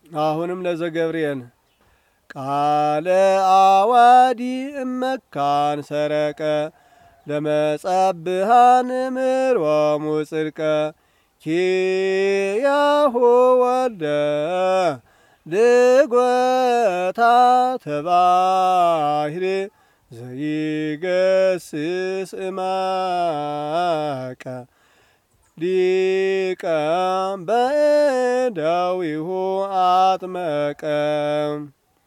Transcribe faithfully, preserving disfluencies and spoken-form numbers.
አሁንም ለዘገብርኤል ቃለ አዋዲ እመካን ሰረቀ ለመጸብሃን ምሮሙ ጽድቀ ኪያሁ ወልደ ልጐታ ተባሂር ዘይገስስ እማቀ ሊቀ በእደዊሁ አጥመቀ